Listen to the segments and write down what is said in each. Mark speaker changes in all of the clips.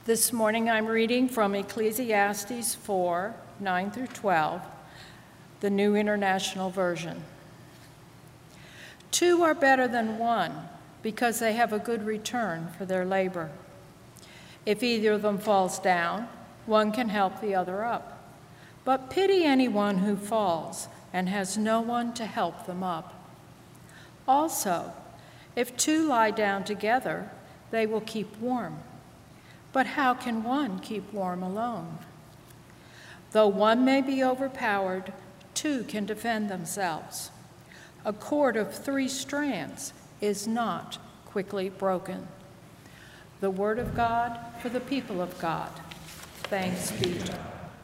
Speaker 1: This morning I'm reading from Ecclesiastes 4, 9 through 12, the New International Version. Two are better than one because they have a good return for their labor. If either of them falls down, one can help the other up. But pity anyone who falls and has no one to help them up. Also, if two lie down together, they will keep warm. But how can one keep warm alone? Though one may be overpowered, two can defend themselves. A cord of 3 strands is not quickly broken. The word of God for the people of God. Thanks be to God.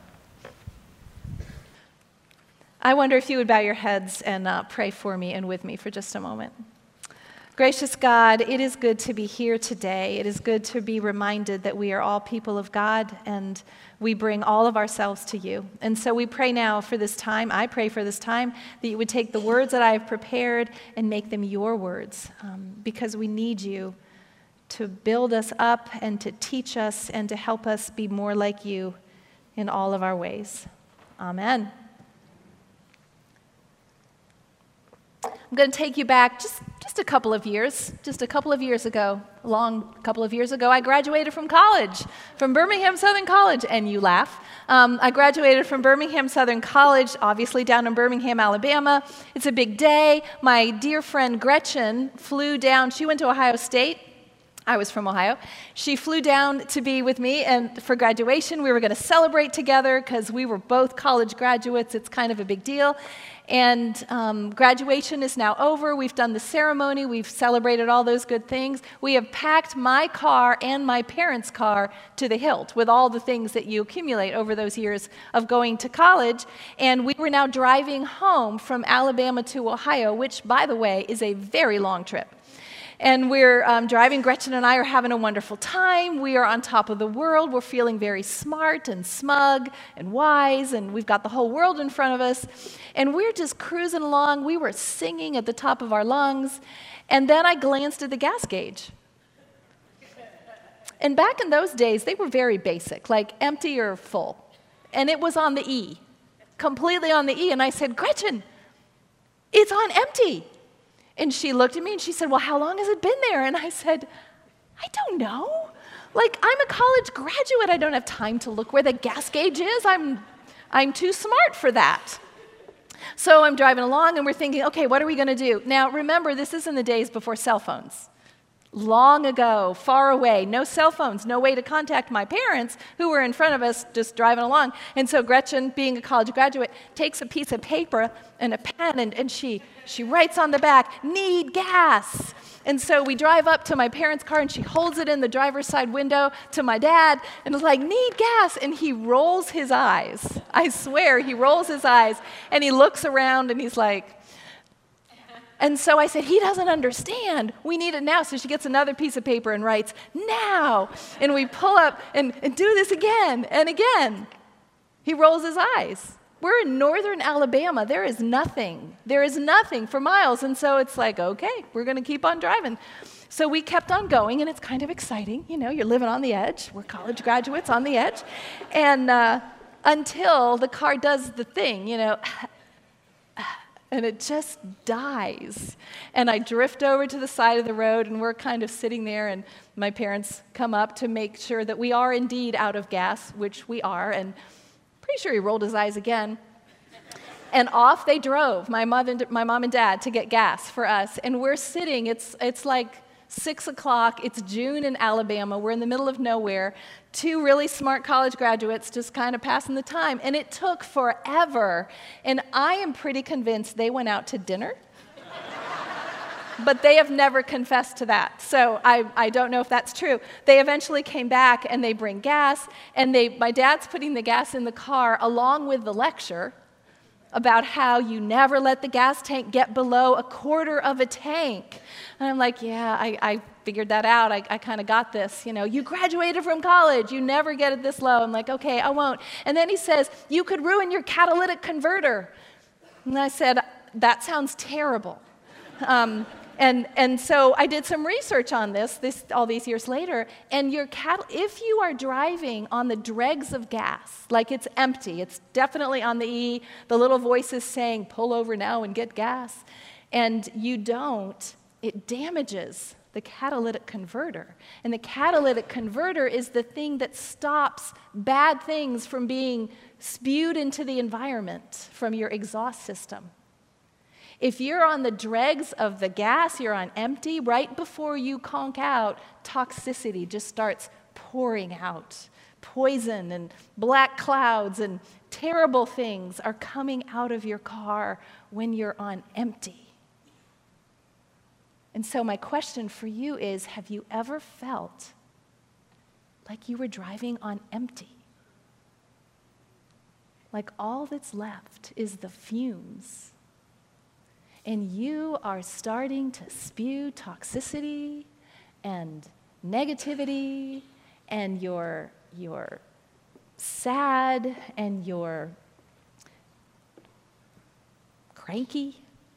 Speaker 2: I wonder if you would bow your heads and pray for me and with me for just a moment. Gracious God, it is good to be here today. It is good to be reminded that we are all people of God and we bring all of ourselves to you. And so we pray now for this time. I pray for this time that you would take the words that I have prepared and make them your words, because we need you to build us up and to teach us and to help us be more like you in all of our ways. Amen. I'm going to take you back just a couple of years. Just a couple of years ago, a long couple of years ago, I graduated from college, from Birmingham Southern College, and you laugh. I graduated from Birmingham Southern College, obviously down in Birmingham, Alabama. It's a big day. My dear friend Gretchen flew down. She went to Ohio State. I was from Ohio. She flew down to be with me and for graduation. We were going to celebrate together because we were both college graduates. It's kind of a big deal. And graduation is now over. We've done the ceremony. We've celebrated all those good things. We have packed my car and my parents' car to the hilt with all the things that you accumulate over those years of going to college. And we were now driving home from Alabama to Ohio, which, by the way, is a very long trip. And we're driving. Gretchen and I are having a wonderful time. We are on top of the world. We're feeling very smart and smug and wise, and we've got the whole world in front of us. And we're just cruising along. We were singing at the top of our lungs. And then I glanced at the gas gauge. And back in those days, they were very basic, like empty or full. And it was on the E, completely on the E. And I said, Gretchen, it's on empty. And she looked at me and she said, well, how long has it been there? And I said, I don't know. Like, I'm a college graduate. I don't have time to look where the gas gauge is. I'm too smart for that. So I'm driving along and we're thinking, okay, what are we going to do? Now, remember, this is in the days before cell phones. Long ago, far away, no cell phones, no way to contact my parents who were in front of us just driving along. And so Gretchen, being a college graduate, takes a piece of paper and a pen and she writes on the back, need gas. And so we drive up to my parents' car and she holds it in the driver's side window to my dad and is like, need gas. And he rolls his eyes. I swear, he rolls his eyes and he looks around and he's like, and so I said, he doesn't understand. We need it now. So she gets another piece of paper and writes, now. And we pull up and do this again and again. He rolls his eyes. We're in northern Alabama. There is nothing. There is nothing for miles. And so it's like, okay, we're going to keep on driving. So we kept on going, and it's kind of exciting. You know, you're living on the edge. We're college graduates on the edge. And until the car does the thing, you know, and it just dies. And I drift over to the side of the road, and we're kind of sitting there, and my parents come up to make sure that we are indeed out of gas, which we are, and pretty sure he rolled his eyes again. And off they drove, my mom and dad, to get gas for us. And we're sitting, it's like 6 o'clock, it's June in Alabama, we're in the middle of nowhere, 2 really smart college graduates just kind of passing the time, and it took forever. And I am pretty convinced they went out to dinner, but they have never confessed to that, so I don't know if that's true. They eventually came back, and they bring gas, and my dad's putting the gas in the car along with the lecture about how you never let the gas tank get below 1/4 of a tank. And I'm like, yeah, I figured that out. I kind of got this. You know, you graduated from college. You never get it this low. I'm like, okay, I won't. And then he says, you could ruin your catalytic converter. And I said, that sounds terrible. And so I did some research on this all these years later, and if you are driving on the dregs of gas, like it's empty, it's definitely on the E, the little voice is saying, pull over now and get gas, and you don't, it damages the catalytic converter. And the catalytic converter is the thing that stops bad things from being spewed into the environment from your exhaust system. If you're on the dregs of the gas, you're on empty, right before you conk out, toxicity just starts pouring out. Poison and black clouds and terrible things are coming out of your car when you're on empty. And so my question for you is, have you ever felt like you were driving on empty? Like all that's left is the fumes, and you are starting to spew toxicity and negativity, and you're sad, and you're cranky.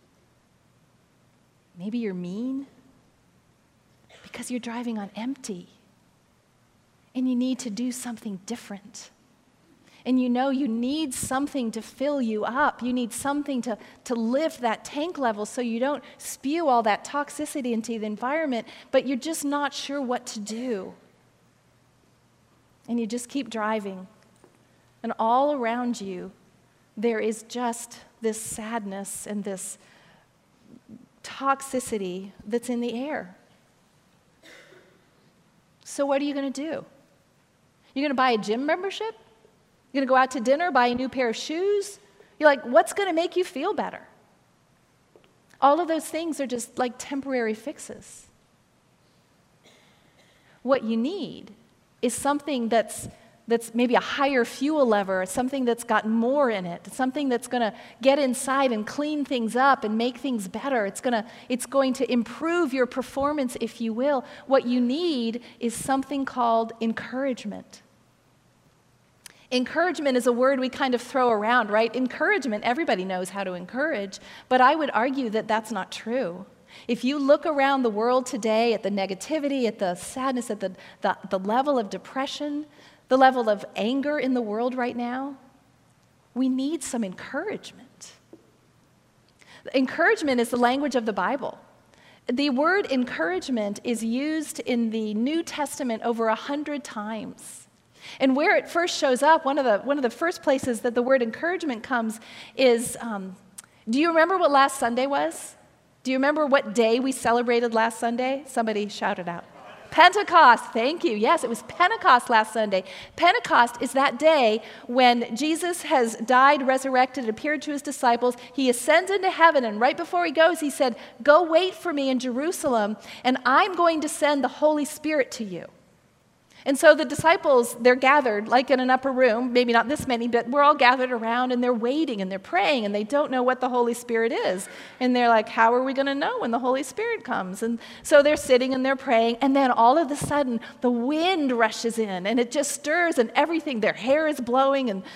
Speaker 2: Maybe you're mean because you're driving on empty, and you need to do something different. And you know you need something to fill you up. You need something to lift that tank level so you don't spew all that toxicity into the environment, but you're just not sure what to do. And you just keep driving. And all around you, there is just this sadness and this toxicity that's in the air. So what are you going to do? You're going to buy a gym membership? You're going to go out to dinner, buy a new pair of shoes? You're like, what's going to make you feel better? All of those things are just like temporary fixes. What you need is something that's maybe a higher fuel lever, something that's got more in it, something that's going to get inside and clean things up and make things better. It's going to improve your performance, if you will. What you need is something called encouragement. Encouragement is a word we kind of throw around, right? Encouragement, everybody knows how to encourage, but I would argue that that's not true. If you look around the world today at the negativity, at the sadness, at the level of depression, the level of anger in the world right now, we need some encouragement. Encouragement is the language of the Bible. The word encouragement is used in the New Testament over 100 times. And where it first shows up, one of the first places that the word encouragement comes is, do you remember what last Sunday was? Do you remember what day we celebrated last Sunday? Somebody shout it out. Pentecost, thank you. Yes, it was Pentecost last Sunday. Pentecost is that day when Jesus has died, resurrected, appeared to his disciples. He ascends into heaven, and right before he goes, he said, go wait for me in Jerusalem, and I'm going to send the Holy Spirit to you. And so the disciples, they're gathered like in an upper room, maybe not this many, but we're all gathered around, and they're waiting and they're praying, and they don't know what the Holy Spirit is. And they're like, how are we going to know when the Holy Spirit comes? And so they're sitting and they're praying, and then all of a sudden the wind rushes in, and it just stirs, and everything, their hair is blowing, and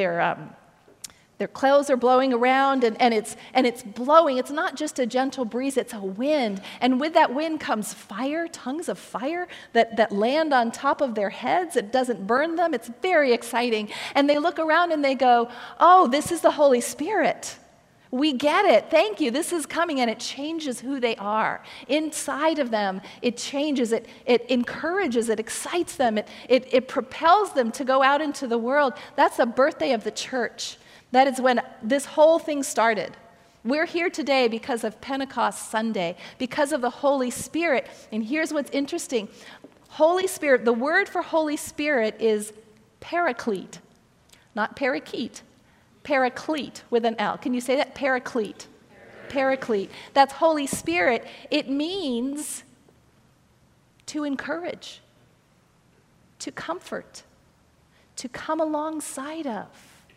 Speaker 2: their clothes are blowing around, and it's blowing. It's not just a gentle breeze, it's a wind. And with that wind comes fire, tongues of fire that land on top of their heads. It doesn't burn them. It's very exciting. And they look around and they go, oh, this is the Holy Spirit. We get it. Thank you. This is coming, and it changes who they are. Inside of them, it changes. It encourages. It excites them. It propels them to go out into the world. That's the birthday of the church. That is when this whole thing started. We're here today because of Pentecost Sunday, because of the Holy Spirit. And here's what's interesting. Holy Spirit, the word for Holy Spirit is paraclete, not parakeet. Paraclete with an L. Can you say that? Paraclete. Paraclete. That's Holy Spirit. It means to encourage, to comfort, to come alongside of.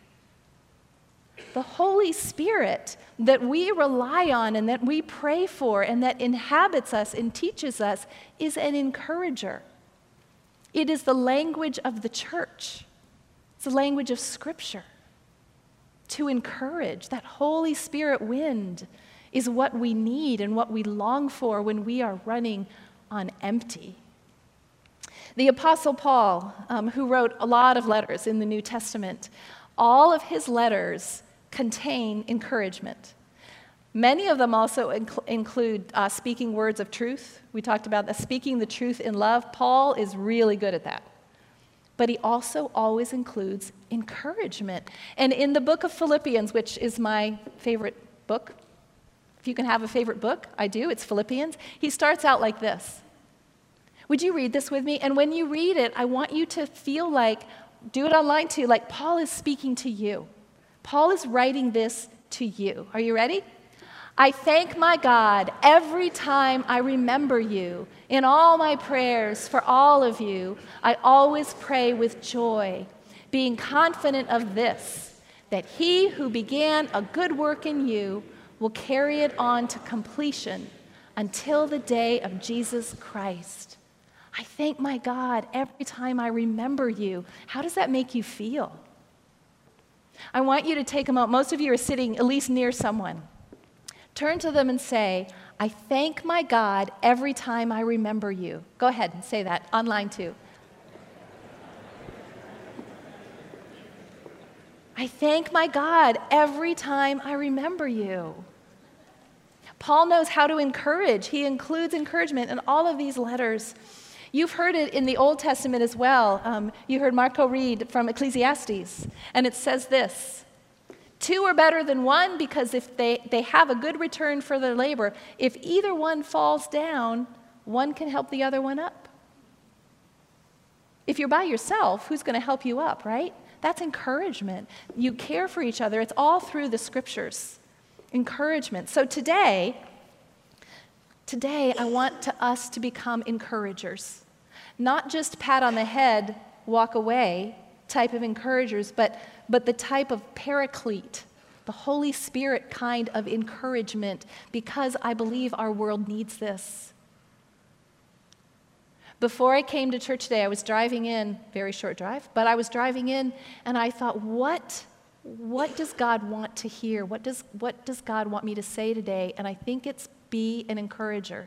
Speaker 2: The Holy Spirit that we rely on and that we pray for and that inhabits us and teaches us is an encourager. It is the language of the church. It's the language of Scripture. To encourage, that Holy Spirit wind is what we need and what we long for when we are running on empty. The Apostle Paul, who wrote a lot of letters in the New Testament, all of his letters contain encouragement. Many of them also include speaking words of truth. We talked about that, speaking the truth in love. Paul is really good at that. But he also always includes encouragement. And in the book of Philippians, which is my favorite book, if you can have a favorite book, I do, it's Philippians, he starts out like this. Would you read this with me? And when you read it, I want you to feel like, do it online too, like Paul is speaking to you. Paul is writing this to you. Are you ready? I thank my God every time I remember you. In all my prayers for all of you, I always pray with joy, being confident of this, that he who began a good work in you will carry it on to completion until the day of Jesus Christ. I thank my God every time I remember you. How does that make you feel? I want you to take a moment. Most of you are sitting at least near someone. Turn to them and say, I thank my God every time I remember you. Go ahead and say that online too. I thank my God every time I remember you. Paul knows how to encourage. He includes encouragement in all of these letters. You've heard it in the Old Testament as well. You heard Marco read from Ecclesiastes, and it says this, 2 are better than 1 because if they have a good return for their labor, if either one falls down, one can help the other one up. If you're by yourself, who's going to help you up, right? That's encouragement. You care for each other. It's all through the scriptures. Encouragement. So today, I want us to become encouragers. Not just pat on the head, walk away type of encouragers, but the type of paraclete, the Holy Spirit kind of encouragement, because I believe our world needs this. Before I came to church today, I was driving in, very short drive, but I was driving in and I thought, what does God want to hear? What does God want me to say today? And I think it's be an encourager.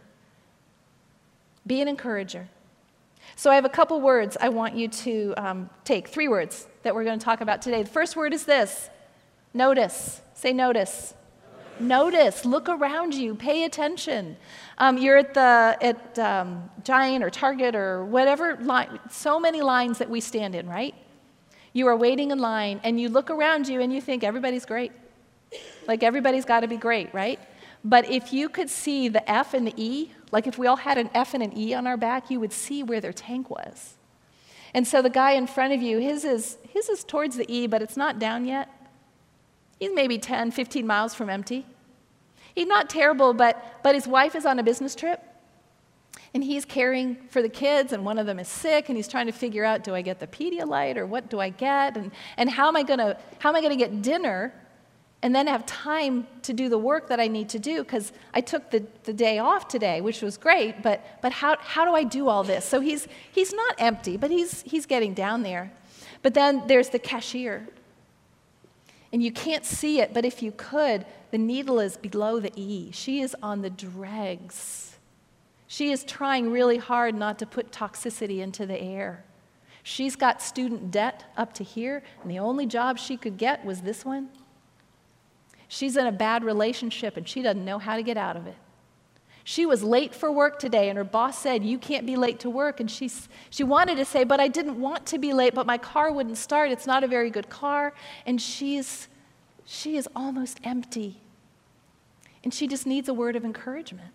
Speaker 2: Be an encourager. So I have a couple words I want you to take, 3 words that we're going to talk about today. The first word is this, notice. Say notice. Notice. Look around you. Pay attention. You're at Giant or Target or whatever line, so many lines that we stand in, right? You are waiting in line and you look around you and you think everybody's great. Like everybody's got to be great, right? But if you could see the F and the E, like if we all had an F and an E on our back, you would see where their tank was. And so the guy in front of you, his is towards the E, but it's not down yet. He's maybe 10, 15 miles from empty. He's not terrible, but his wife is on a business trip, and he's caring for the kids, and one of them is sick, and he's trying to figure out, do I get the Pedialyte, or what do I get, and how am I gonna get dinner and then have time to do the work that I need to do, because I took the day off today, which was great, but how do I do all this? So he's not empty, but he's getting down there. But then there's the cashier. And you can't see it, but if you could, the needle is below the E. She is on the dregs. She is trying really hard not to put toxicity into the air. She's got student debt up to here, and the only job she could get was this one. She's in a bad relationship, and she doesn't know how to get out of it. She was late for work today, and her boss said, you can't be late to work, and she wanted to say, but I didn't want to be late, but my car wouldn't start. It's not a very good car, and she is almost empty, and she just needs a word of encouragement.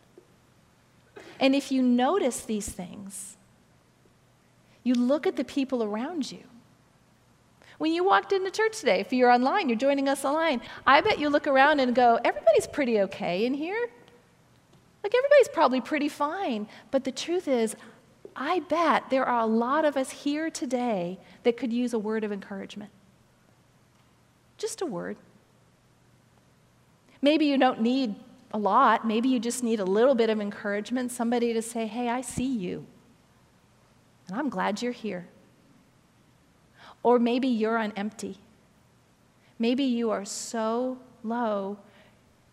Speaker 2: And if you notice these things, you look at the people around you. When you walked into church today, if you're online, you're joining us online, I bet you look around and go, everybody's pretty okay in here. Like, everybody's probably pretty fine. But the truth is, I bet there are a lot of us here today that could use a word of encouragement. Just a word. Maybe you don't need a lot. Maybe you just need a little bit of encouragement, somebody to say, hey, I see you, and I'm glad you're here. Or maybe you're on empty. Maybe you are so low,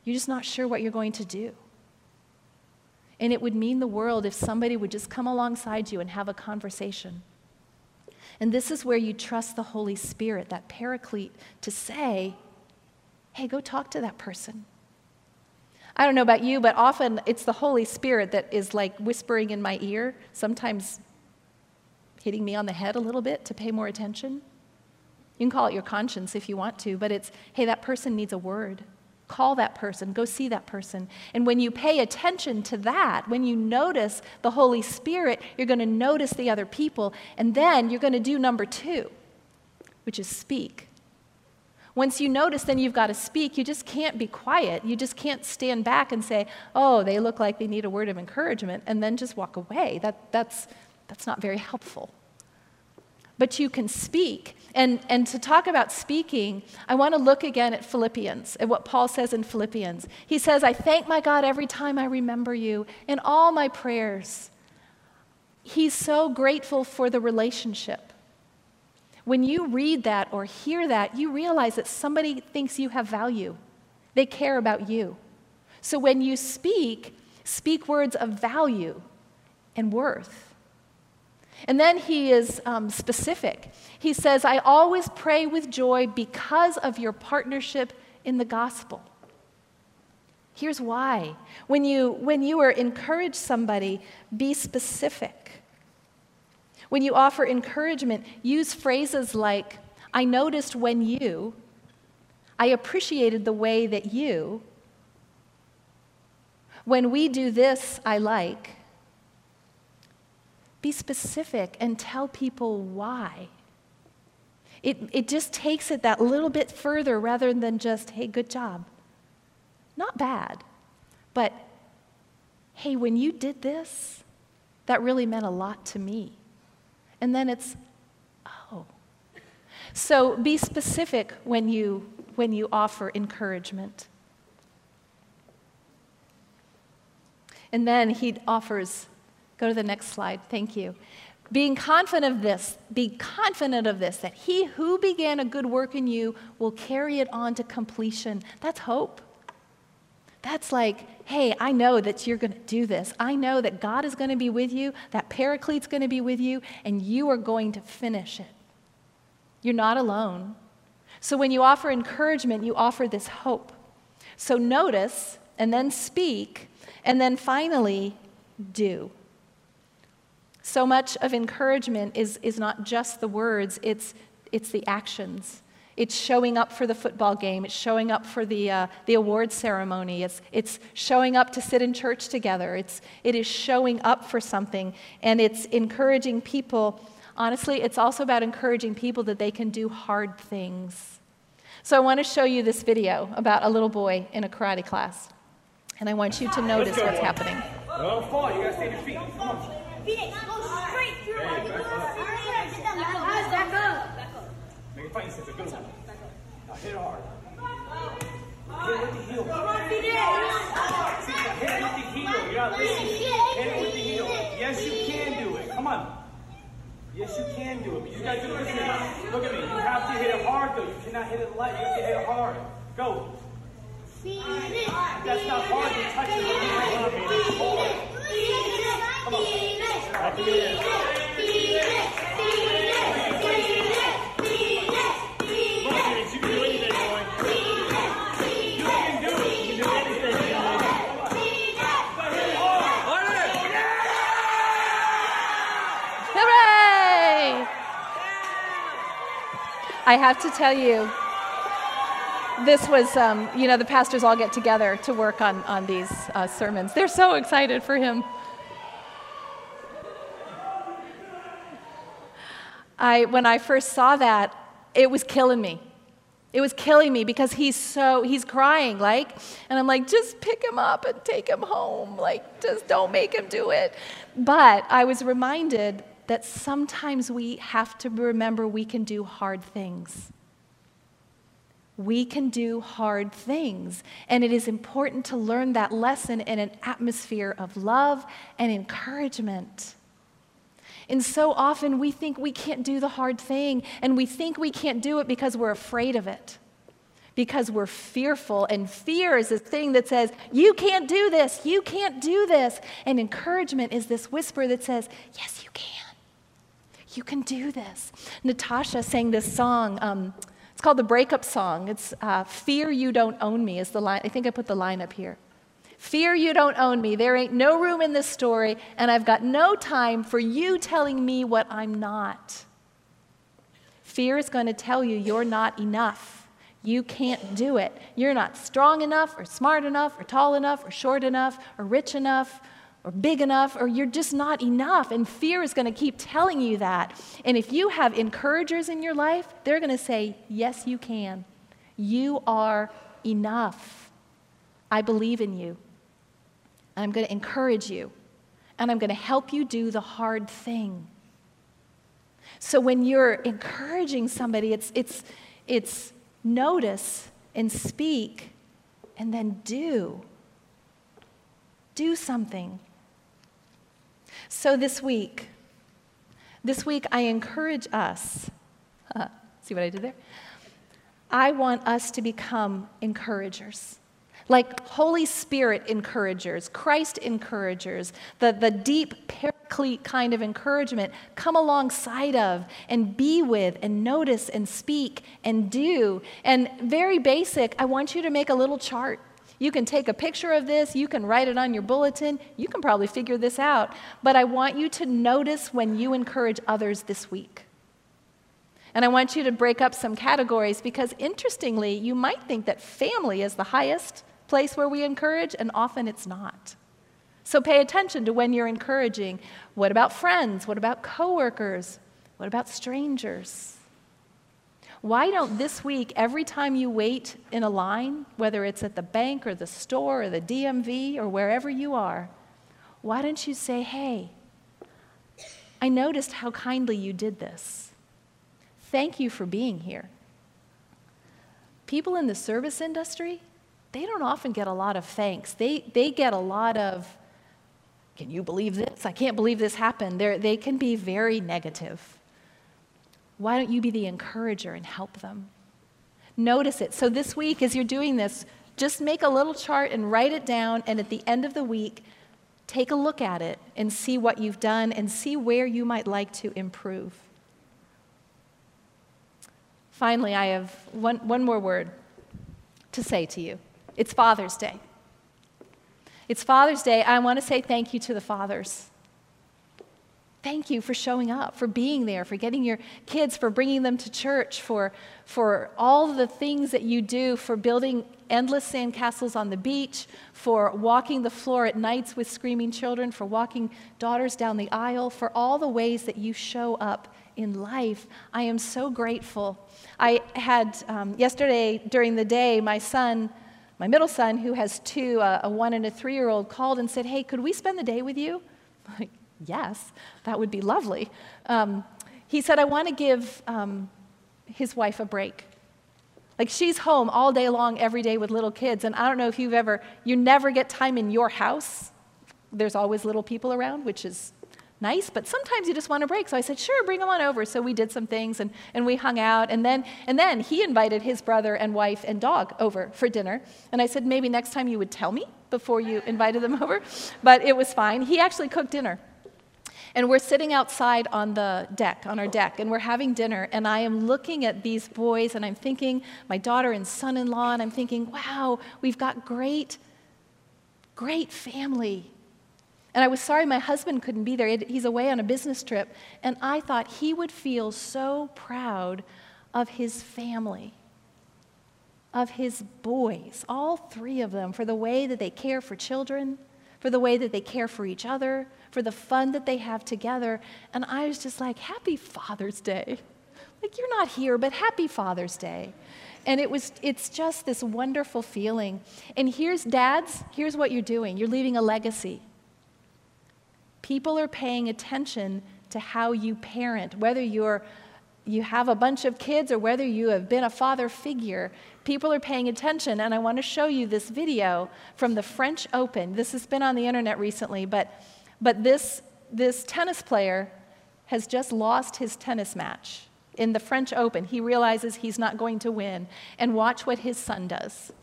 Speaker 2: You're just not sure what you're going to do. And it would mean the world if somebody would just come alongside you and have a conversation. And this is where you trust the Holy Spirit, that paraclete, to say, hey, go talk to that person. I don't know about you, but often it's the Holy Spirit that is like whispering in my ear, sometimes hitting me on the head a little bit to pay more attention. You can call it your conscience if you want to, but it's, hey, that person needs a word. Call that person, go see that person. And when you pay attention to that, when you notice the Holy Spirit, you're going to notice the other people, and then you're going to do number 2, which is speak. Once you notice, then you've got to speak. You just can't be quiet. You just can't stand back and say, oh, they look like they need a word of encouragement, and then just walk away. That's not very helpful. But you can speak. And to talk about speaking, I want to look again at Philippians, at what Paul says in Philippians. He says, I thank my God every time I remember you in all my prayers. He's so grateful for the relationship. When you read that or hear that, you realize that somebody thinks you have value. They care about you. So when you speak words of value and worth. And then he is specific. He says, I always pray with joy because of your partnership in the gospel. Here's why. When you are encourage somebody, be specific. When you offer encouragement, use phrases like, I noticed when you, I appreciated the way that you, when we do this, I like. Be specific and tell people why. It just takes it that little bit further rather than just, hey, good job. Not bad, but hey, when you did this, that really meant a lot to me. And then it's, oh. So be specific when you offer encouragement. And then he offers, go to the next slide, thank you. Being confident of this, be confident of this, that he who began a good work in you will carry it on to completion. That's hope. That's like, hey, I know that you're going to do this. I know that God is going to be with you, that Paraclete's going to be with you, and you are going to finish it. You're not alone. So when you offer encouragement, you offer this hope. So notice, and then speak, and then finally, do. So much of encouragement is not just the words, it's the actions. It's showing up for the football game. It's showing up for the awards ceremony. It's showing up to sit in church together. It is showing up for something, and it's encouraging people. Honestly, it's also about encouraging people that they can do hard things. So I want to show you this video about a little boy in a karate class, and I want you to notice what's happening.
Speaker 3: Don't fall. You gotta stay on your feet. Come on.
Speaker 4: Phoenix, go straight through. Back up.
Speaker 3: Make a fighting sense. Good one. Now hit it hard. Hit it with the heel.
Speaker 4: Come on, Phoenix.
Speaker 3: Hit it with the heel. You're not listening. Hit it with the heel. Yes, you can do it. Come on. Yes, you can do it. But you just gotta do it. Listen to me. Look at me. You have to hit it hard, though. You cannot hit it light. You have to hit it hard. Go. That's not hard. You touch it. It's hard. Come on. Back to it. You can do anything, boy. You can do it. You can do anything.
Speaker 2: Hooray! I have to tell you, this was, the pastors all get together to work on these sermons. They're so excited for him. When I first saw that, it was killing me. It was killing me because he's crying, and I'm like, just pick him up and take him home. Just don't make him do it. But I was reminded that sometimes we have to remember we can do hard things. We can do hard things. And it is important to learn that lesson in an atmosphere of love and encouragement. And so often we think we can't do the hard thing, and we think we can't do it because we're afraid of it, because we're fearful, and fear is this thing that says, you can't do this, you can't do this. And encouragement is this whisper that says, yes, you can. You can do this. Natasha sang this song. It's called the Breakup Song. It's Fear You Don't Own Me is the line. I think I put the line up here. Fear you don't own me. There ain't no room in this story, and I've got no time for you telling me what I'm not. Fear is going to tell you you're not enough. You can't do it. You're not strong enough or smart enough or tall enough or short enough or rich enough or big enough, or you're just not enough. And fear is going to keep telling you that. And if you have encouragers in your life, they're going to say, yes, you can. You are enough. I believe in you. I'm going to encourage you. And I'm going to help you do the hard thing. So when you're encouraging somebody, it's notice and speak and then do. Do something. So this week I encourage us. See what I did there? I want us to become encouragers. Like Holy Spirit encouragers, Christ encouragers, the deep paraclete kind of encouragement, come alongside of and be with and notice and speak and do. And very basic, I want you to make a little chart. You can take a picture of this, you can write it on your bulletin, you can probably figure this out. But I want you to notice when you encourage others this week. And I want you to break up some categories because interestingly, you might think that family is the highest place where we encourage, and often it's not. So pay attention to when you're encouraging. What about friends? What about coworkers? What about strangers? Why don't this week, every time you wait in a line, whether it's at the bank or the store or the DMV or wherever you are, why don't you say, hey, I noticed how kindly you did this. Thank you for being here. People in the service industry, they don't often get a lot of thanks. They get a lot of, can you believe this? I can't believe this happened. They can be very negative. Why don't you be the encourager and help them? Notice it. So this week, as you're doing this, just make a little chart and write it down, and at the end of the week, take a look at it and see what you've done and see where you might like to improve. Finally, I have one more word to say to you. It's Father's Day. It's Father's Day. I want to say thank you to the fathers. Thank you for showing up, for being there, for getting your kids, for bringing them to church, for all the things that you do, for building endless sandcastles on the beach, for walking the floor at nights with screaming children, for walking daughters down the aisle, for all the ways that you show up in life. I am so grateful. I had yesterday during the day, my middle son, who has two, a 1 and a 3-year-old, called and said, hey, could we spend the day with you? I'm like, yes, that would be lovely. He said, I want to give his wife a break. Like, she's home all day long, every day with little kids, and I don't know if you never get time in your house. There's always little people around, which is nice, but sometimes you just want a break. So I said, sure, bring them on over. So we did some things, and we hung out, and then he invited his brother and wife and dog over for dinner, and I said, maybe next time you would tell me before you invited them over, but it was fine. He actually cooked dinner. And we're sitting outside on our deck, and we're having dinner, and I am looking at these boys, and I'm thinking, my daughter and son-in-law, and I'm thinking, wow, we've got great family. And I was sorry my husband couldn't be there. He's away on a business trip, and I thought he would feel so proud of his family, of his boys, all 3 of them, for the way that they care for children, for the way that they care for each other, for the fun that they have together. And I was just like, happy Father's Day. Like, you're not here, but happy Father's Day. And it's just this wonderful feeling. And dads, here's what you're doing. You're leaving a legacy. People are paying attention to how you parent, whether you have a bunch of kids or whether you have been a father figure. People are paying attention, and I want to show you this video from the French Open. This has been on the internet recently, but this tennis player has just lost his tennis match. in the French Open. He realizes he's not going to win. And watch what his son does.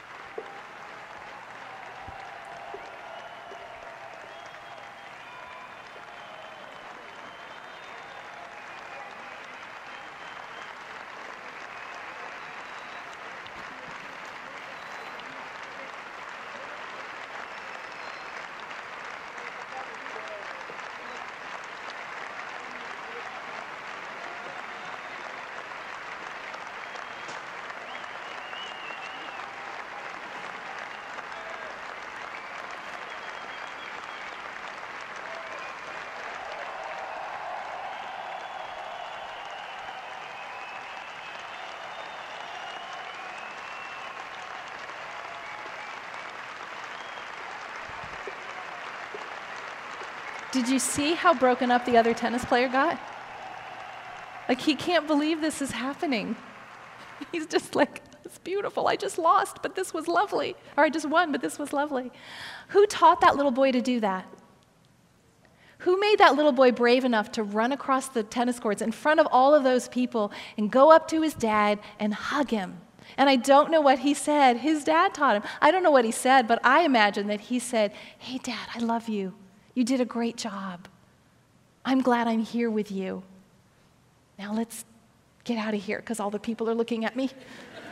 Speaker 2: Did you see how broken up the other tennis player got? Like, he can't believe this is happening. He's just like, it's beautiful. I just lost, but this was lovely. Or I just won, but this was lovely. Who taught that little boy to do that? Who made that little boy brave enough to run across the tennis courts in front of all of those people and go up to his dad and hug him? And I don't know what he said. His dad taught him. I don't know what he said, but I imagine that he said, "Hey, Dad, I love you. You did a great job. I'm glad I'm here with you. Now let's get out of here because all the people are looking at me."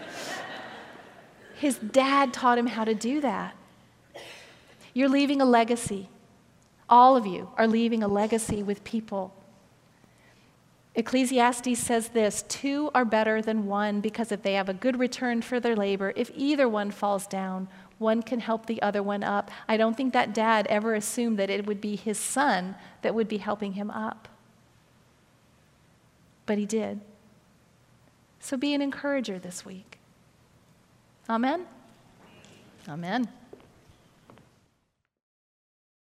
Speaker 2: His dad taught him how to do that. You're leaving a legacy. All of you are leaving a legacy with people. Ecclesiastes says this, 2 are better than 1 because if they have a good return for their labor, if either one falls down, one can help the other one up. I don't think that dad ever assumed that it would be his son that would be helping him up. But he did. So be an encourager this week. Amen? Amen.